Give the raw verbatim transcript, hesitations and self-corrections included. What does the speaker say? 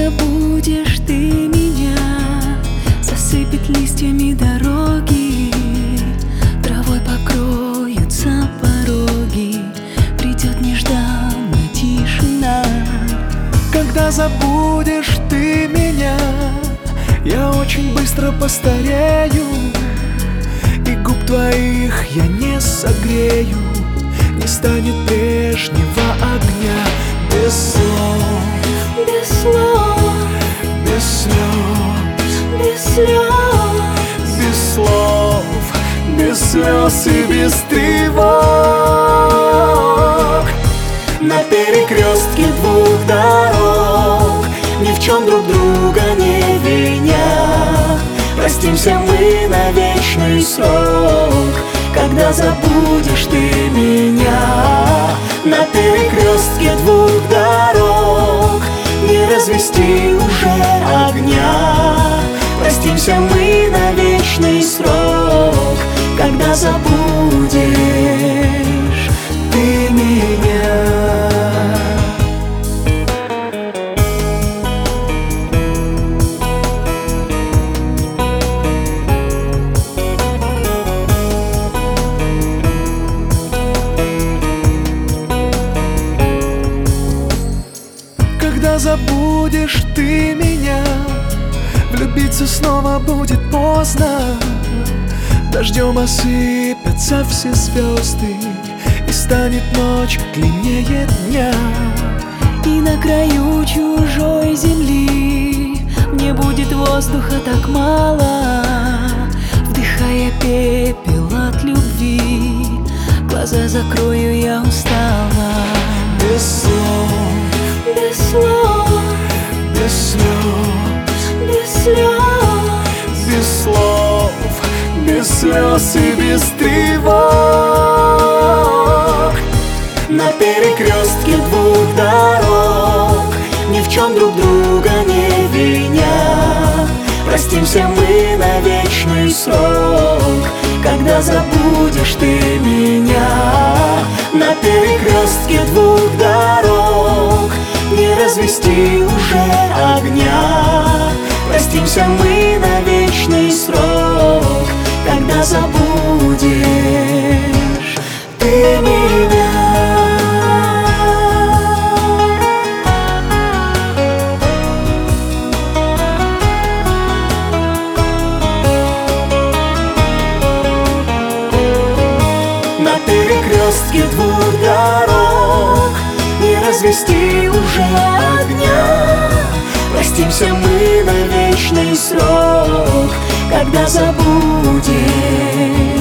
забудешь ты меня, засыпет листьями дороги, травой покроются пороги, придет нежданная тишина. Когда забудешь ты меня, я очень быстро постарею, и губ твоих я не согрею, не станет прежнего огня. Без слов, Без слов, без слез, без слез, без слов, без слез и без тревог. На перекрестке двух дорог, ни в чем друг друга не виня, простимся мы на вечный срок. Когда забудешь ты меня, на перекрестке двух дорог не развести уже огня, простимся мы на вечный срок. Когда забудешь ты меня. Когда забудешь ты меня, влюбиться снова будет поздно. Дождем осыпятся все звезды, и станет ночь длиннее дня. И на краю чужой земли мне будет воздуха так мало, вдыхая пепел от любви, глаза закрою, я устала. Без слов, Без слов, без слез, без слез, без слов, без слез и без тревог. На перекрестке двух дорог, ни в чем друг друга не виня, простимся мы на вечный срок. Когда забудешь ты меня, на перекрестке двух дорог не развести уже огня, простимся мы на вечный срок. Когда забудешь ты меня. На перекрестке двух дорог не развести уже огня, простимся мы на вечный срок. Когда забудешь